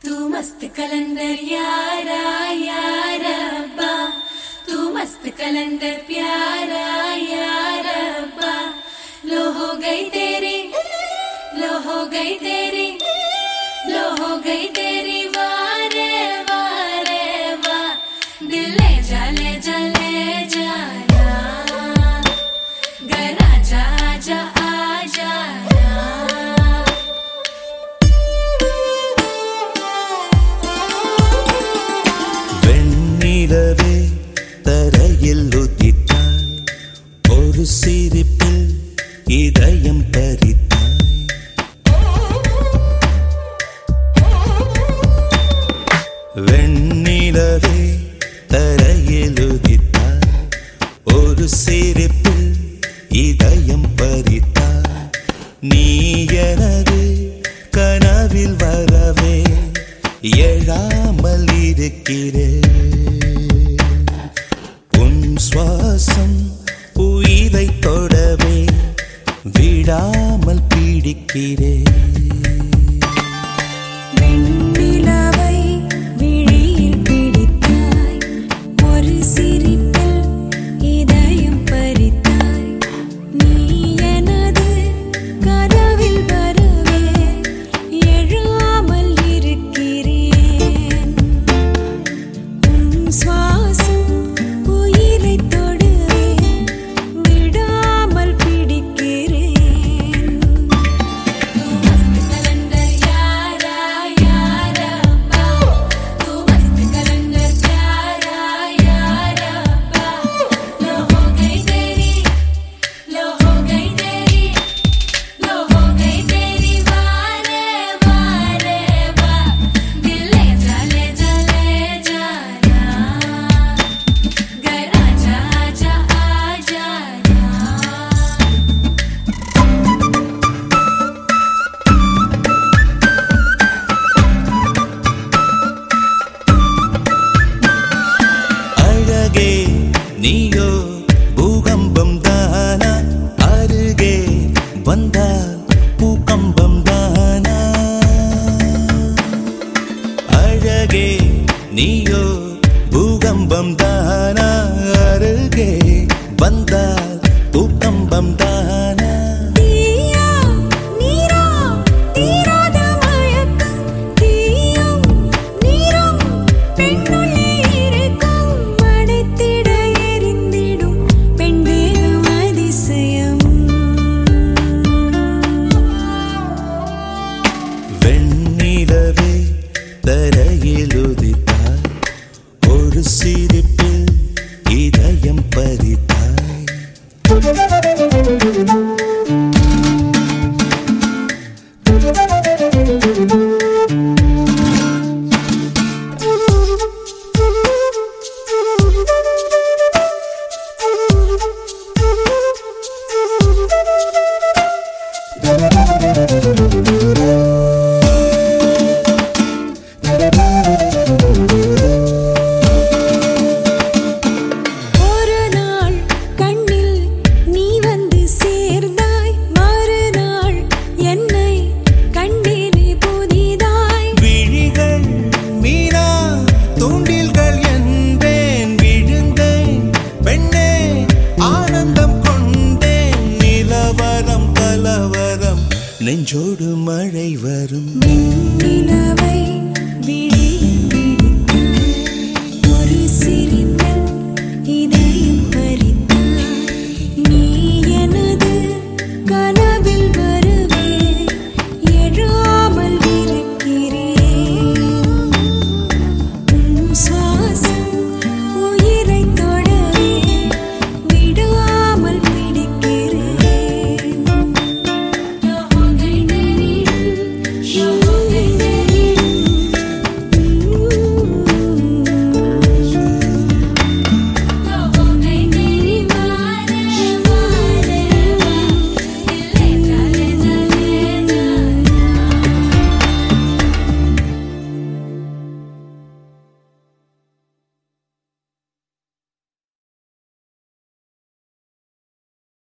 तू मस्त कलंदर यारा यारा अब्बा, तू मस्त कलंदर प्यारा यारा अब्बा। लो हो गई तेरी, लो हो गई तेरी, लो हो गई तेरी वारे वारे वाह। दिल ले जा ले जा ले जाना, घर आजा आजा आ जाना। வெண்ணிலவே தரையில் உதித்தாய், ஒரு சிரிப்பில் இதயம் பறித்தாய். வெண்ணிலவே தரையில் உதித்தாய், ஒரு சிரிப்பில் இதயம் பறித்தாய். நீ எனது கனவில் வரவே எழாமல் இருக்கிறேன். உன் சுவாசம் உயிரை தொடவே விடாமல் பிடிக்கிறேன். வெண்ணிலவை விழியில் பிடித்தாய், ஒரு சிரிப்பில் இதயம் பறித்தாய். நீ எனது கனவில் வரவே எழாமல் இருக்கிறேன். உன் சுவாசம் உயிரை தொடவே விடாமல் பிடிக்கிறேன். तू मस्त कलंदर यारा यारा अब्बा, तू मस्त कलंदर प्यारा यारा अब्बा। लो हो गई तेरी, लो हो गई तेरी, लो हो गई तेरी वारे वारे वाह। दिल ले जा ले जा ले जाना, घर आजा आजा आ जाना। அழகே நீயோ பூகம்பம் தானா, அருகே வந்தால் பூகம்பம் தானா. அழகே நீயோ பூகம்பம் தானா, அருகே வந்தால் பூகம்பம் தானா. தீயா நீரா தீராத மயக்கம், தீயும் நீரும் பெண்ணுள்ளே இருக்கும். அடைத்திட எரிந்திடும் பெண் தேகம் அதிசயம். வெண்ணிலவே தர